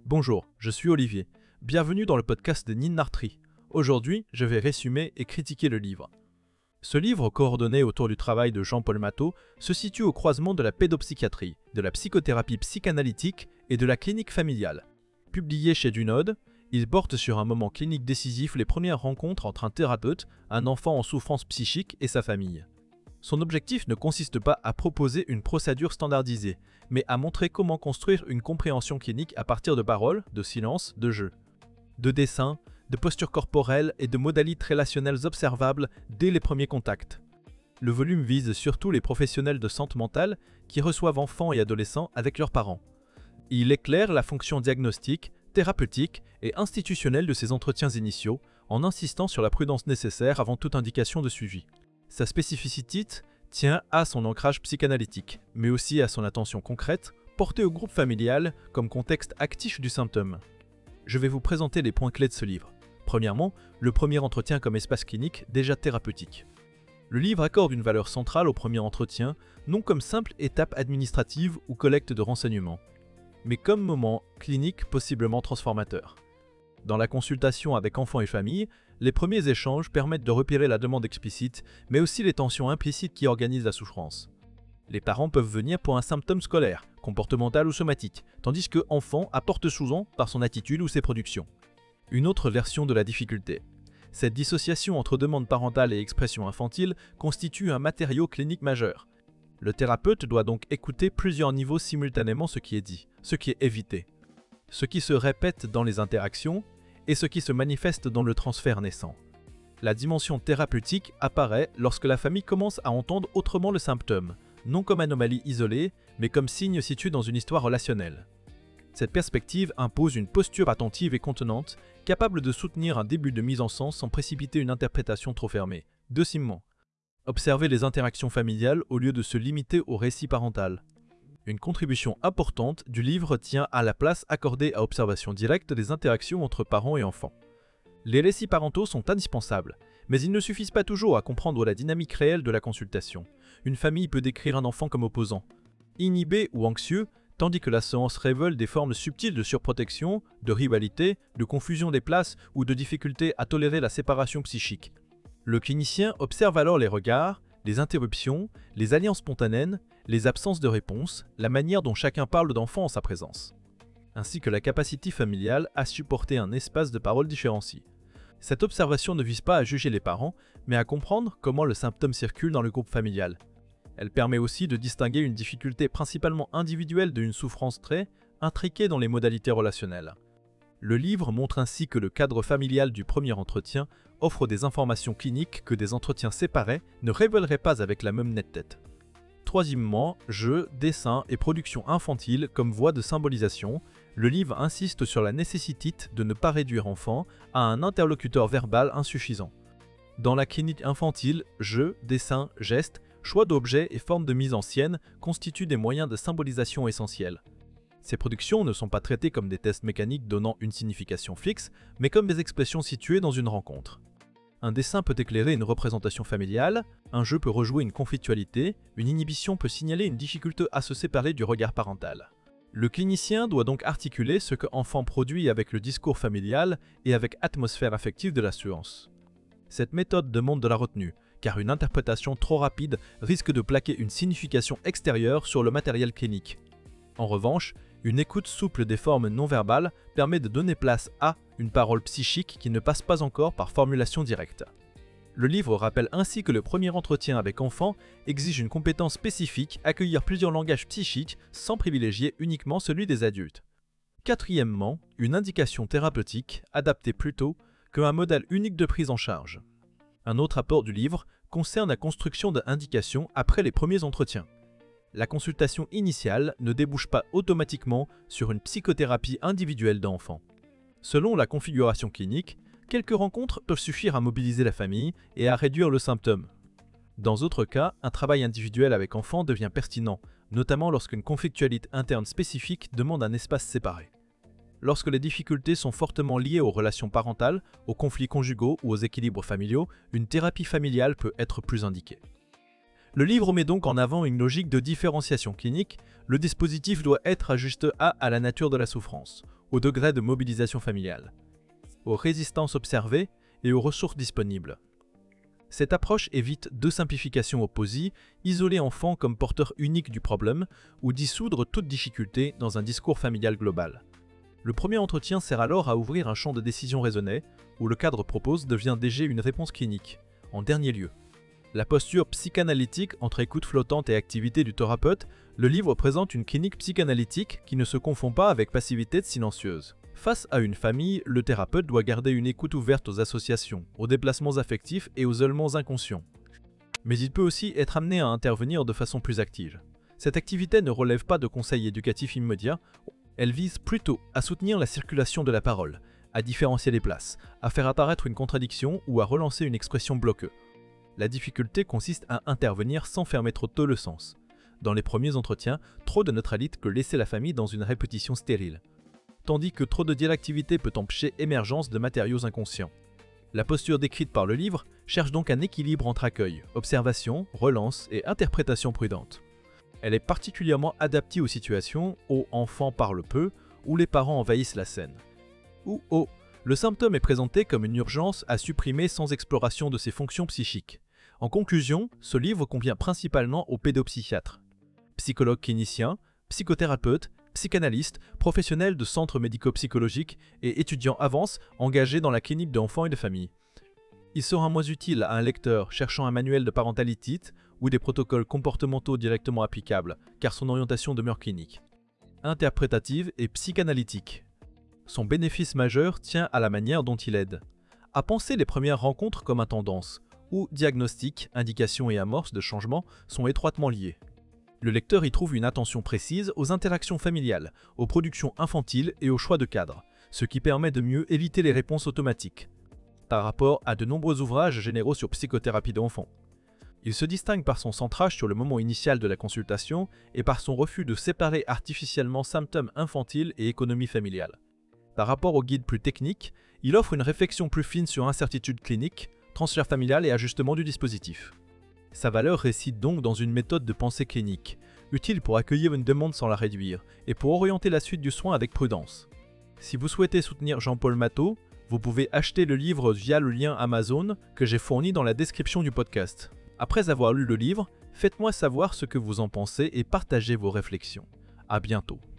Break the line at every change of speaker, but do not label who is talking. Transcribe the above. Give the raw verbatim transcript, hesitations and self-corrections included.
Bonjour, je suis Olivier. Bienvenue dans le podcast de Ninartri. Aujourd'hui, je vais résumer et critiquer le livre. Ce livre, coordonné autour du travail de Jean-Paul Mathot, se situe au croisement de la pédopsychiatrie, de la psychothérapie psychanalytique et de la clinique familiale. Publié chez Dunod, il porte sur un moment clinique décisif les premières rencontres entre un thérapeute, un enfant en souffrance psychique et sa famille. Son objectif ne consiste pas à proposer une procédure standardisée, mais à montrer comment construire une compréhension clinique à partir de paroles, de silences, de jeux, de dessins, de postures corporelles et de modalités relationnelles observables dès les premiers contacts. Le volume vise surtout les professionnels de santé mentale qui reçoivent enfants et adolescents avec leurs parents. Il éclaire la fonction diagnostique, thérapeutique et institutionnelle de ces entretiens initiaux en insistant sur la prudence nécessaire avant toute indication de suivi. Sa spécificité tient à son ancrage psychanalytique, mais aussi à son attention concrète, portée au groupe familial comme contexte actif du symptôme. Je vais vous présenter les points clés de ce livre. Premièrement, le premier entretien comme espace clinique déjà thérapeutique. Le livre accorde une valeur centrale au premier entretien, non comme simple étape administrative ou collecte de renseignements, mais comme moment clinique possiblement transformateur. Dans la consultation avec enfants et familles, les premiers échanges permettent de repérer la demande explicite, mais aussi les tensions implicites qui organisent la souffrance. Les parents peuvent venir pour un symptôme scolaire, comportemental ou somatique, tandis que l'enfant apporte souvent par son attitude ou ses productions. Une autre version de la difficulté. Cette dissociation entre demande parentale et expression infantile constitue un matériau clinique majeur. Le thérapeute doit donc écouter plusieurs niveaux simultanément ce qui est dit, ce qui est évité, ce qui se répète dans les interactions et ce qui se manifeste dans le transfert naissant. La dimension thérapeutique apparaît lorsque la famille commence à entendre autrement le symptôme, non comme anomalie isolée, mais comme signe situé dans une histoire relationnelle. Cette perspective impose une posture attentive et contenante, capable de soutenir un début de mise en sens sans précipiter une interprétation trop fermée. Deuxièmement, observer les interactions familiales au lieu de se limiter au récit parental. Une contribution importante du livre tient à la place accordée à l'observation directe des interactions entre parents et enfants. Les récits parentaux sont indispensables, mais ils ne suffisent pas toujours à comprendre la dynamique réelle de la consultation. Une famille peut décrire un enfant comme opposant, inhibé ou anxieux, tandis que la séance révèle des formes subtiles de surprotection, de rivalité, de confusion des places ou de difficulté à tolérer la séparation psychique. Le clinicien observe alors les regards, les interruptions, les alliances spontanées, les absences de réponse, la manière dont chacun parle d'enfant en sa présence, ainsi que la capacité familiale à supporter un espace de parole différencié. Cette observation ne vise pas à juger les parents, mais à comprendre comment le symptôme circule dans le groupe familial. Elle permet aussi de distinguer une difficulté principalement individuelle d'une souffrance très intriquée dans les modalités relationnelles. Le livre montre ainsi que le cadre familial du premier entretien offre des informations cliniques que des entretiens séparés ne révéleraient pas avec la même netteté. Troisièmement, jeux, dessins et production infantile comme voie de symbolisation, le livre insiste sur la nécessité de ne pas réduire enfant à un interlocuteur verbal insuffisant. Dans la clinique infantile, jeux, dessins, gestes, choix d'objets et formes de mise en scène constituent des moyens de symbolisation essentiels. Ces productions ne sont pas traitées comme des tests mécaniques donnant une signification fixe, mais comme des expressions situées dans une rencontre. Un dessin peut éclairer une représentation familiale, un jeu peut rejouer une conflictualité, une inhibition peut signaler une difficulté à se séparer du regard parental. Le clinicien doit donc articuler ce que l'enfant produit avec le discours familial et avec l'atmosphère affective de la séance. Cette méthode demande de la retenue, car une interprétation trop rapide risque de plaquer une signification extérieure sur le matériel clinique. En revanche, une écoute souple des formes non verbales permet de donner place à une parole psychique qui ne passe pas encore par formulation directe. Le livre rappelle ainsi que le premier entretien avec enfant exige une compétence spécifique, accueillir plusieurs langages psychiques sans privilégier uniquement celui des adultes. Quatrièmement, une indication thérapeutique adaptée plutôt qu'un modèle unique de prise en charge. Un autre apport du livre concerne la construction d'indications après les premiers entretiens. La consultation initiale ne débouche pas automatiquement sur une psychothérapie individuelle d'enfant. Selon la configuration clinique, quelques rencontres peuvent suffire à mobiliser la famille et à réduire le symptôme. Dans d'autres cas, un travail individuel avec enfant devient pertinent, notamment lorsqu'une conflictualité interne spécifique demande un espace séparé. Lorsque les difficultés sont fortement liées aux relations parentales, aux conflits conjugaux ou aux équilibres familiaux, une thérapie familiale peut être plus indiquée. Le livre met donc en avant une logique de différenciation clinique. Le dispositif doit être ajusté à, à la nature de la souffrance. au degré de mobilisation familiale, aux résistances observées et aux ressources disponibles. Cette approche évite deux simplifications opposées, isoler l'enfant comme porteur unique du problème ou dissoudre toute difficulté dans un discours familial global. Le premier entretien sert alors à ouvrir un champ de décision raisonné, où le cadre propose devient déjà une réponse clinique. En dernier lieu, la posture psychanalytique entre écoute flottante et activité du thérapeute, le livre présente une clinique psychanalytique qui ne se confond pas avec passivité silencieuse. Face à une famille, le thérapeute doit garder une écoute ouverte aux associations, aux déplacements affectifs et aux isolements inconscients. Mais il peut aussi être amené à intervenir de façon plus active. Cette activité ne relève pas de conseils éducatifs immédiats, elle vise plutôt à soutenir la circulation de la parole, à différencier les places, à faire apparaître une contradiction ou à relancer une expression bloqueuse. La difficulté consiste à intervenir sans fermer trop tôt le sens. Dans les premiers entretiens, trop de neutralité peut laisser la famille dans une répétition stérile, tandis que trop de dialectivité peut empêcher l'émergence de matériaux inconscients. La posture décrite par le livre cherche donc un équilibre entre accueil, observation, relance et interprétation prudente. Elle est particulièrement adaptée aux situations où enfants parlent peu, où les parents envahissent la scène, ou où le symptôme est présenté comme une urgence à supprimer sans exploration de ses fonctions psychiques. En conclusion, ce livre convient principalement aux pédopsychiatres, psychologues cliniciens, psychothérapeutes, psychanalystes, professionnels de centres médico-psychologiques et étudiants avances engagés dans la clinique d'enfants et de familles. Il sera moins utile à un lecteur cherchant un manuel de parentalité ou des protocoles comportementaux directement applicables, car son orientation demeure clinique, interprétative et psychanalytique. Son bénéfice majeur tient à la manière dont il aide à penser les premières rencontres comme une tendance, où diagnostic, indication et amorce de changement sont étroitement liés. Le lecteur y trouve une attention précise aux interactions familiales, aux productions infantiles et aux choix de cadre, ce qui permet de mieux éviter les réponses automatiques, par rapport à de nombreux ouvrages généraux sur psychothérapie d'enfants. Il se distingue par son centrage sur le moment initial de la consultation et par son refus de séparer artificiellement symptômes infantiles et économie familiale. Par rapport au guide plus technique, il offre une réflexion plus fine sur incertitude clinique, transfert familial et ajustement du dispositif. Sa valeur réside donc dans une méthode de pensée clinique, utile pour accueillir une demande sans la réduire et pour orienter la suite du soin avec prudence. Si vous souhaitez soutenir Jean-Paul Mathot, vous pouvez acheter le livre via le lien Amazon que j'ai fourni dans la description du podcast. Après avoir lu le livre, faites-moi savoir ce que vous en pensez et partagez vos réflexions. À bientôt.